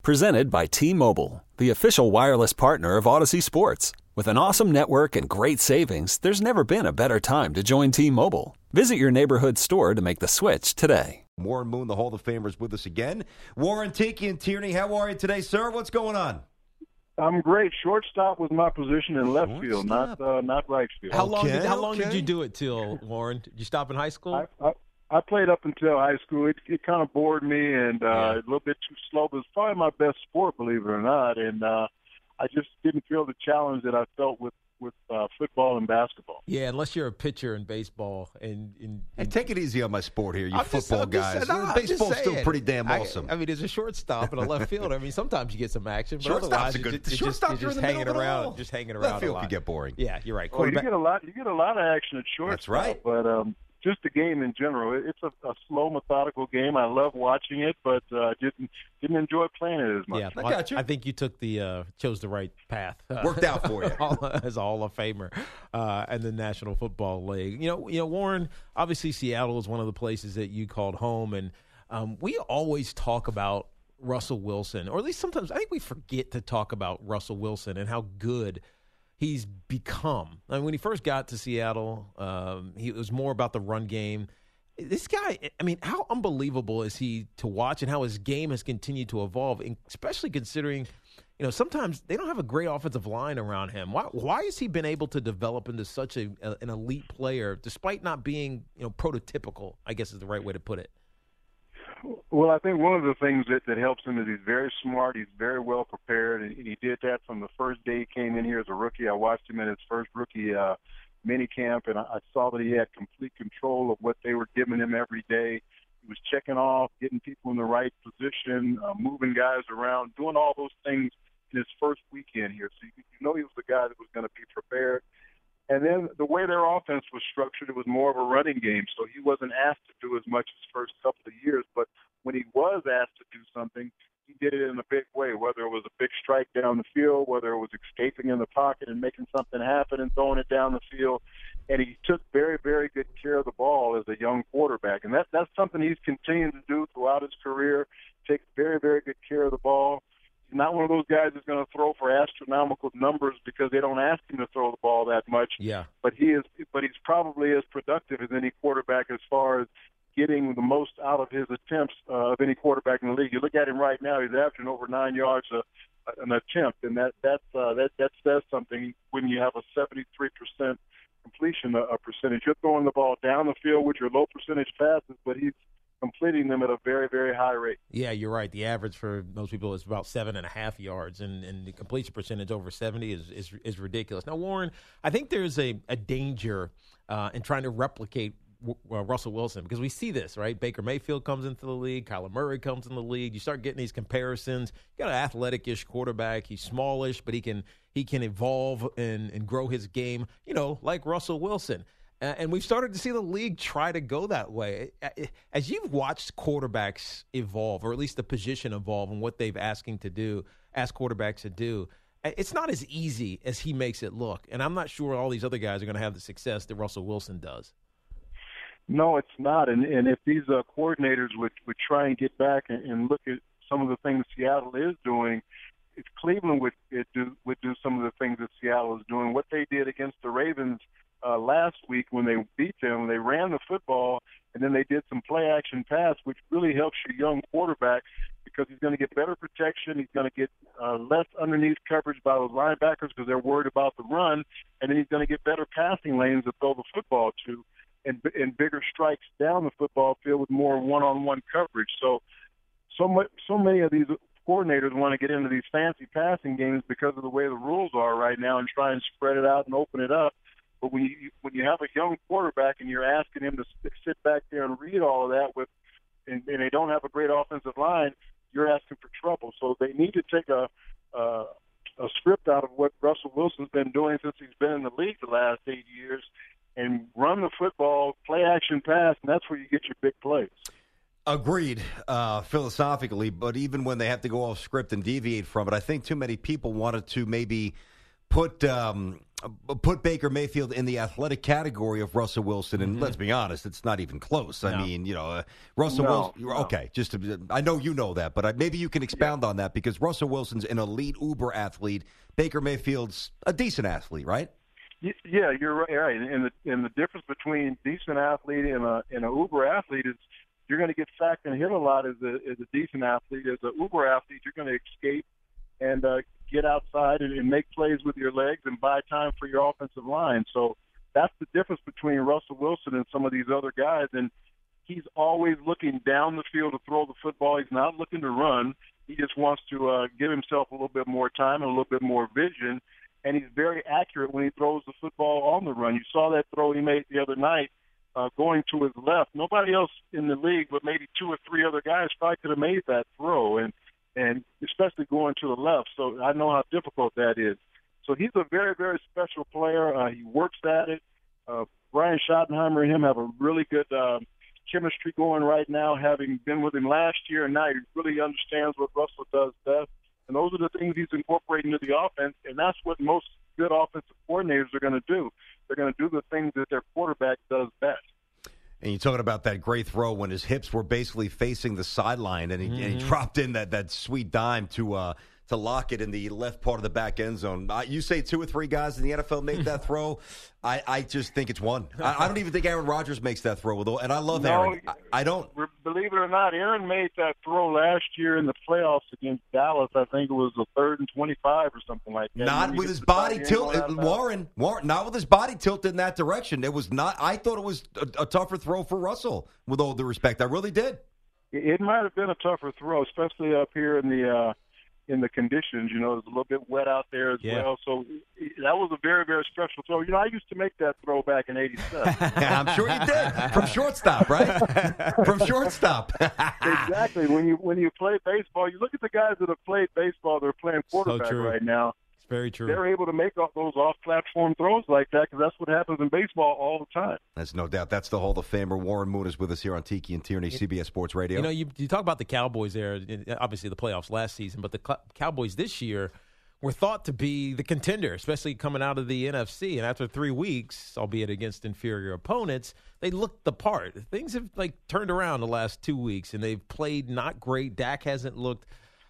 Presented by T-Mobile, the official wireless partner of Odyssey Sports. With an awesome network and great savings, there's never been a better time to join T-Mobile. Visit your neighborhood store to make the switch today. Warren Moon, the Hall of Famer, is with us again. Warren, Tiki, and Tierney, how are you today, sir? What's going on? I'm great. Shortstop was my position in left field, not right field. How long did you do it till, Warren? Did you stop in high school? I played up until high school. It kind of bored me and a little bit too slow, but it's probably my best sport, believe it or not. And I just didn't feel the challenge that I felt with football and basketball. Yeah, unless you're a pitcher in baseball. And take it easy on my sport here, you football guys. Baseball's still pretty damn awesome. I mean, there's a shortstop and a left fielder. I mean, sometimes you get some action, but otherwise you're just hanging around. Just hanging around. Left field could get boring. Yeah, you're right. Well, you get a lot of action at shortstop. That's right. But just the game in general, it's a slow, methodical game. I love watching it, but didn't enjoy playing it as much. Yeah, I got you. I think you chose the right path. Worked out for you as a Hall of Famer and the National Football League. You know, Warren. Obviously, Seattle is one of the places that you called home, and we always talk about Russell Wilson, or at least sometimes I think we forget to talk about Russell Wilson and how good he's become. I mean, when he first got to Seattle, it was more about the run game. This guy, I mean, how unbelievable is he to watch, and how his game has continued to evolve, especially considering, sometimes they don't have a great offensive line around him. Why has he been able to develop into such an elite player, despite not being, prototypical, I guess is the right way to put it? Well, I think one of the things that helps him is he's very smart. He's very well prepared, and he did that from the first day he came in here as a rookie. I watched him in his first rookie mini camp, and I saw that he had complete control of what they were giving him every day. He was checking off, getting people in the right position, moving guys around, doing all those things in his first weekend here. So you know he was the guy that was going to be prepared. And then the way their offense was structured, it was more of a running game, so he wasn't asked to do as much his first couple of years. But when he was asked to do something, he did it in a big way, whether it was a big strike down the field, whether it was escaping in the pocket and making something happen and throwing it down the field. And he took very, very good care of the ball as a young quarterback. And that's something he's continued to do throughout his career, take very, very good care of the ball. He's not one of those guys that's going to throw for astronomical numbers because they don't ask him to throw the ball that much. Yeah. But he's probably as productive as any quarterback as far as getting the most out of his attempts of any quarterback in the league. You look at him right now; he's averaging over 9 yards an attempt, and that says something when you have a 73% completion percentage. You're throwing the ball down the field with your low percentage passes, but he's completing them at a very, very high rate. Yeah, you're right. The average for most people is about 7.5 yards, and the completion percentage over 70 is ridiculous. Now, Warren, I think there's a danger in trying to replicate Russell Wilson, because we see this, right? Baker Mayfield comes into the league, Kyler Murray comes in the league. You start getting these comparisons. You got an athletic-ish quarterback. He's smallish, but he can evolve and grow his game, like Russell Wilson. And we've started to see the league try to go that way. As you've watched quarterbacks evolve, or at least the position evolve, and what they've asked quarterbacks to do, it's not as easy as he makes it look. And I'm not sure all these other guys are going to have the success that Russell Wilson does. No, it's not. And if these coordinators would try and get back and look at some of the things Seattle is doing, if Cleveland would do some of the things that Seattle is doing, what they did against the Ravens last week when they beat them, they ran the football, and then they did some play-action pass, which really helps your young quarterback because he's going to get better protection. He's going to get less underneath coverage by those linebackers because they're worried about the run, and then he's going to get better passing lanes to throw the football to and bigger strikes down the football field with more one-on-one coverage. So many of these coordinators want to get into these fancy passing games because of the way the rules are right now and try and spread it out and open it up. But when you have a young quarterback and you're asking him to sit back there and read all of that and they don't have a great offensive line, you're asking for trouble. So they need to take a script out of what Russell Wilson's been doing since he's been in the league the last 8 years and run the football, play action pass, and that's where you get your big plays. Agreed, philosophically, but even when they have to go off script and deviate from it, I think too many people wanted to maybe put put Baker Mayfield in the athletic category of Russell Wilson, and let's be honest, it's not even close. I mean, Russell Wilson. No. Okay, I know you know that, but maybe you can expound on that because Russell Wilson's an elite uber athlete. Baker Mayfield's a decent athlete, right? Yeah, you're right. And the difference between decent athlete and an uber athlete is you're going to get sacked and hit a lot as a decent athlete. As an uber athlete, you're going to escape and get outside and make plays with your legs and buy time for your offensive line. So that's the difference between Russell Wilson and some of these other guys. And he's always looking down the field to throw the football. He's not looking to run. He just wants to give himself a little bit more time and a little bit more vision. And he's very accurate when he throws the football on the run. You saw that throw he made the other night going to his left. Nobody else in the league but maybe 2 or 3 other guys probably could have made that throw. And especially going to the left. So I know how difficult that is. So he's a very, very special player. He works at it. Brian Schottenheimer and him have a really good chemistry going right now, having been with him last year, and now he really understands what Russell does best. And those are the things he's incorporating into the offense, and that's what most good offensive coordinators are going to do. They're going to do the things that their quarterback does best. And you're talking about that great throw when his hips were basically facing the sideline, and he dropped in that sweet dime to lock it in the left part of the back end zone. You say 2 or 3 guys in the NFL made that throw. I just think it's one. I don't even think Aaron Rodgers makes that throw. And I love Aaron. I don't. Believe it or not, Aaron made that throw last year in the playoffs against Dallas. I think it was a 3rd and 25 or something like that. Not with his body tilted, Warren. Not with his body tilted in that direction. It was not. I thought it was a tougher throw for Russell. With all due respect, I really did. It might have been a tougher throw, especially up here in the conditions. It was a little bit wet out there as well. So that was a very, very special throw. I used to make that throw back in '87. Yeah, I'm sure you did. From shortstop, right? From shortstop. Exactly. When you play baseball, you look at the guys that have played baseball, they're playing quarterback right now. It's very true. They're able to make those off-platform throws like that because that's what happens in baseball all the time. That's no doubt. That's the Hall of Famer. Warren Moon is with us here on Tiki and Tierney, CBS Sports Radio. You talk about the Cowboys there, obviously the playoffs last season, but the Cowboys this year were thought to be the contender, especially coming out of the NFC. And after 3 weeks, albeit against inferior opponents, they looked the part. Things have turned around the last 2 weeks, and they've played not great. Dak hasn't looked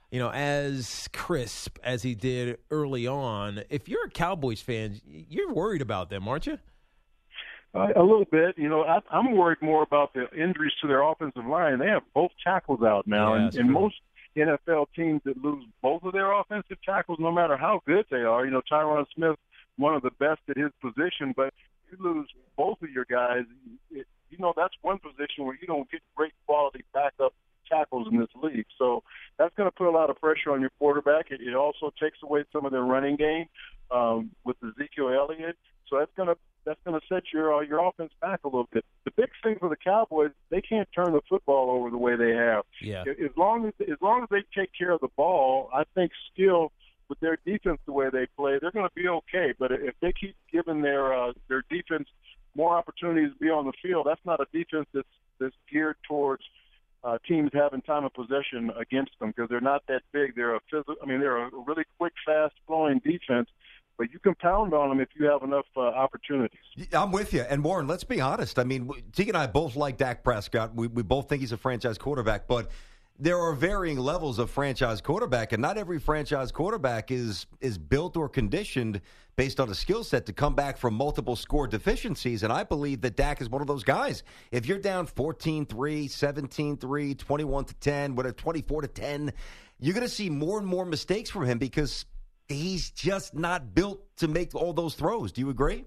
as crisp as he did early on. If you're a Cowboys fan, you're worried about them, aren't you? A little bit. I'm worried more about the injuries to their offensive line. They have both tackles out now, and most NFL teams that lose both of their offensive tackles, no matter how good they are, Tyron Smith, one of the best at his position, but you lose both of your guys, that's one position where you don't get great quality backup tackles in this league. So that's going to put a lot of pressure on your quarterback. It also takes away some of their running game with Ezekiel Elliott. So that's going to set your offense back a little bit. The big thing for the Cowboys, they can't turn the football over the way they have. Yeah. As long as they take care of the ball, I think still with their defense the way they play, they're going to be okay. But if they keep giving their defense more opportunities to be on the field, that's not a defense that's geared towards teams having time of possession against them because they're not that big. They're a really quick, fast-flowing defense, but you can pound on them if you have enough opportunities. I'm with you. And, Warren, let's be honest. Teague and I both like Dak Prescott. We both think he's a franchise quarterback, but there are varying levels of franchise quarterback, and not every franchise quarterback is built or conditioned based on a skill set to come back from multiple score deficiencies, and I believe that Dak is one of those guys. If you're down 14-3, 17-3, 21-10, whatever, 24-10, you're going to see more and more mistakes from him because he's just not built to make all those throws. Do you agree?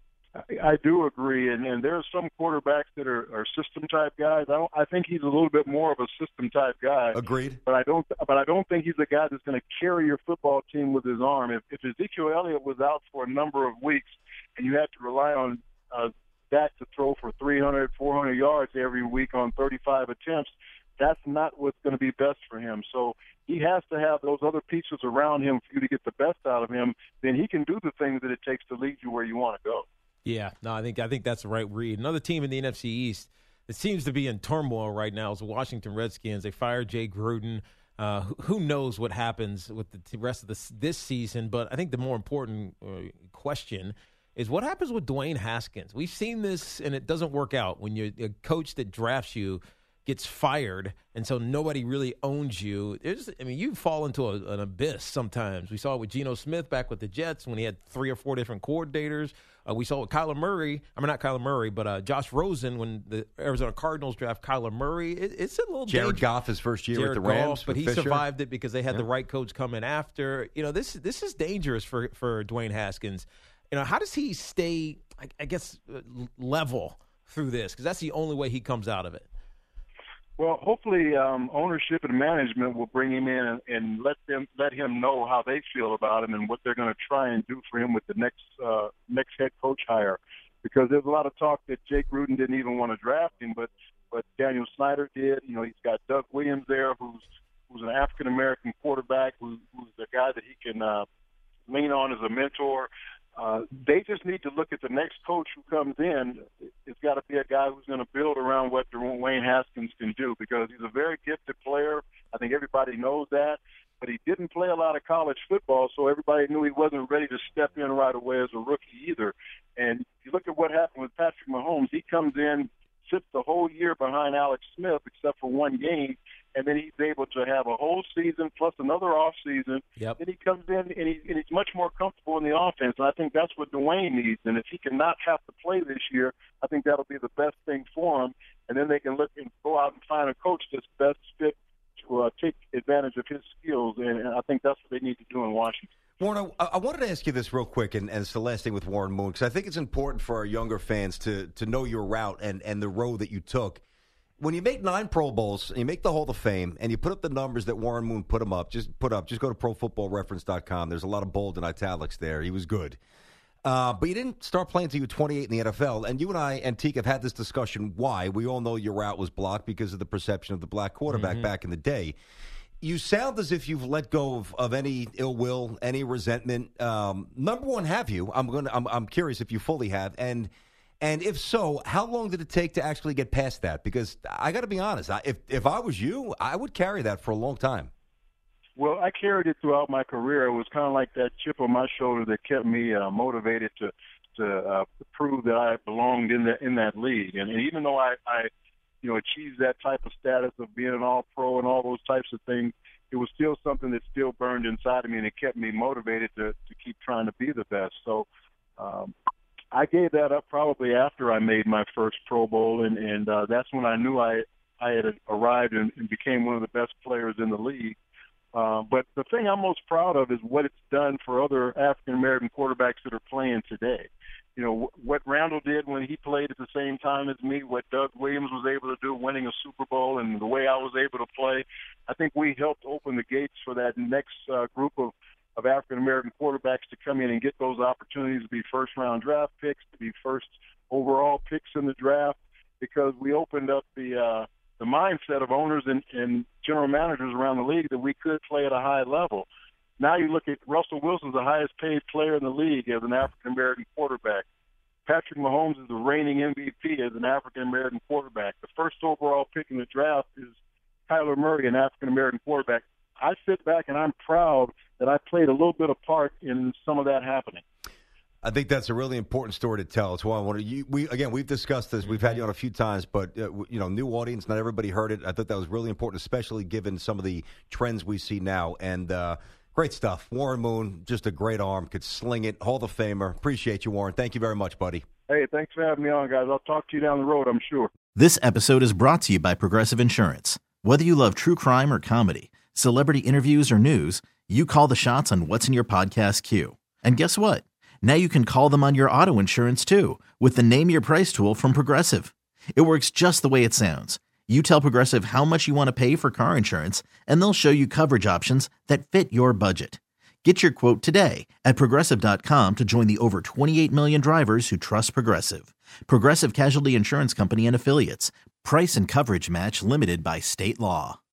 I do agree, and there are some quarterbacks that are system-type guys. I think he's a little bit more of a system-type guy. Agreed. But I don't think he's a guy that's going to carry your football team with his arm. If Ezekiel Elliott was out for a number of weeks and you had to rely on Dak to throw for 300, 400 yards every week on 35 attempts, that's not what's going to be best for him. So he has to have those other pieces around him for you to get the best out of him. Then he can do the things that it takes to lead you where you want to go. Yeah, no, I think that's the right read. Another team in the NFC East that seems to be in turmoil right now is the Washington Redskins. They fired Jay Gruden. Who knows what happens with the rest of this season? But I think the more important question is what happens with Dwayne Haskins. We've seen this, and it doesn't work out when you're a coach that drafts you gets fired, and so nobody really owns you. You fall into an abyss sometimes. We saw it with Geno Smith back with the Jets when he had 3 or 4 different coordinators. We saw it with Kyler Murray. Not Kyler Murray, but Josh Rosen when the Arizona Cardinals draft Kyler Murray. It's a little Jared Goff his first year with the Rams, but he Fisher survived it because they had the right coach come in after. This is dangerous for Dwayne Haskins. How does he stay, I guess, level through this? Because that's the only way he comes out of it. Well, hopefully ownership and management will bring him in and let him know how they feel about him and what they're going to try and do for him with the next head coach hire. Because there's a lot of talk that Jake Gruden didn't even want to draft him, but Daniel Snyder did. He's got Doug Williams there, who's an African American quarterback, who's a guy that he can lean on as a mentor. They just need to look at the next coach who comes in. It's got to be a guy who's going to build around what Dwayne Haskins can do, because he's a very gifted player. I think everybody knows that. But he didn't play a lot of college football, so everybody knew he wasn't ready to step in right away as a rookie either. And if you look at what happened with Patrick Mahomes, he comes in, sits the whole year behind Alex Smith except for one game, and then he's able to have a whole season plus another off season. Yep. Then he comes in and he's much more comfortable in the offense. And I think that's what Dwayne needs. And if he cannot have to play this year, I think that'll be the best thing for him. And then they can look and go out and find a coach that's best fit to take advantage of his skills. And I think that's what they need to do in Washington. Warren, I wanted to ask you this real quick, and it's the last thing with Warren Moon, because I think it's important for our younger fans to know your route and the road that you took. When you make 9 Pro Bowls, and you make the Hall of Fame, and you put up the numbers that Warren Moon put up, just go to ProFootballReference.com. There's a lot of bold and italics there. He was good. But you didn't start playing until you were 28 in the NFL. And you and I, Antique, have had this discussion why. We all know your route was blocked because of the perception of the black quarterback back in the day. You sound as if you've let go of any ill will, any resentment. Number one, have you? I'm curious if you fully have. And if so, how long did it take to actually get past that? Because I got to be honest, if I was you, I would carry that for a long time. Well, I carried it throughout my career. It was kind of like that chip on my shoulder that kept me motivated to prove that I belonged in that league. And even though I achieved that type of status of being an All-Pro and all those types of things, it was still something that still burned inside of me, and it kept me motivated to keep trying to be the best. So I gave that up probably after I made my first Pro Bowl, and that's when I knew I had arrived and became one of the best players in the league. But the thing I'm most proud of is what it's done for other African-American quarterbacks that are playing today. What Randall did when he played at the same time as me, what Doug Williams was able to do winning a Super Bowl, and the way I was able to play, I think we helped open the gates for that next group of African-American quarterbacks to come in and get those opportunities to be first-round draft picks, to be first overall picks in the draft, because we opened up the mindset of owners and general managers around the league that we could play at a high level. Now you look at Russell Wilson's the highest paid player in the league as an African-American quarterback. Patrick Mahomes is the reigning MVP as an African-American quarterback. The first overall pick in the draft is Kyler Murray, an African-American quarterback. I sit back and I'm proud that I played a little bit of part in some of that happening. I think that's a really important story to tell. It's why I wanted we've discussed this. We've had you on a few times, but new audience, not everybody heard it. I thought that was really important, especially given some of the trends we see now. And great stuff. Warren Moon, just a great arm, could sling it. Hall of Famer. Appreciate you, Warren. Thank you very much, buddy. Hey, thanks for having me on, guys. I'll talk to you down the road, I'm sure. This episode is brought to you by Progressive Insurance. Whether you love true crime or comedy, celebrity interviews or news, you call the shots on what's in your podcast queue. And guess what? Now you can call them on your auto insurance, too, with the Name Your Price tool from Progressive. It works just the way it sounds. You tell Progressive how much you want to pay for car insurance, and they'll show you coverage options that fit your budget. Get your quote today at Progressive.com to join the over 28 million drivers who trust Progressive. Progressive Casualty Insurance Company and Affiliates. Price and coverage match limited by state law.